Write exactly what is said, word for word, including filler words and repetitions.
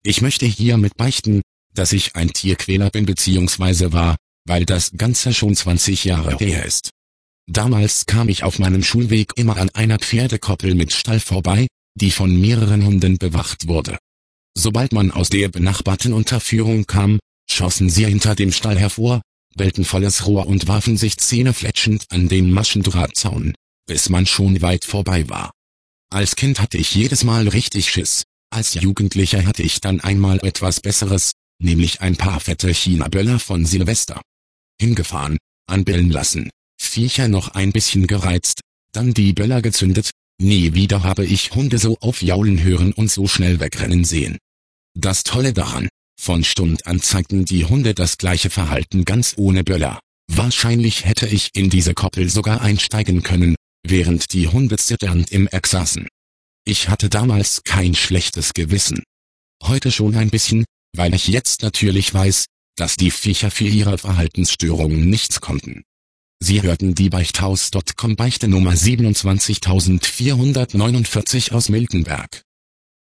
Ich möchte hiermit beichten, dass ich ein Tierquäler bin bzw. war, weil das Ganze schon zwanzig Jahre her ist. Damals kam ich auf meinem Schulweg immer an einer Pferdekoppel mit Stall vorbei, die von mehreren Hunden bewacht wurde. Sobald man aus der benachbarten Unterführung kam, schossen sie hinter dem Stall hervor, bellten volles Rohr und warfen sich zähnefletschend an den Maschendrahtzaun, bis man schon weit vorbei war. Als Kind hatte ich jedes Mal richtig Schiss, als Jugendlicher hatte ich dann einmal etwas Besseres, nämlich ein paar fette China-Böller von Silvester. Hingefahren, anbellen lassen, Viecher noch ein bisschen gereizt, dann die Böller gezündet, nie wieder habe ich Hunde so aufjaulen hören und so schnell wegrennen sehen. Das Tolle daran, von Stund an zeigten die Hunde das gleiche Verhalten ganz ohne Böller. Wahrscheinlich hätte ich in diese Koppel sogar einsteigen können, während die Hunde zitternd im Eck saßen. Ich hatte damals kein schlechtes Gewissen. Heute schon ein bisschen, weil ich jetzt natürlich weiß, dass die Viecher für ihre Verhaltensstörungen nichts konnten. Sie hörten die Beichthaus Punkt com Beichte Nummer siebenundzwanzigtausendvierhundertneunundvierzig aus Miltenberg.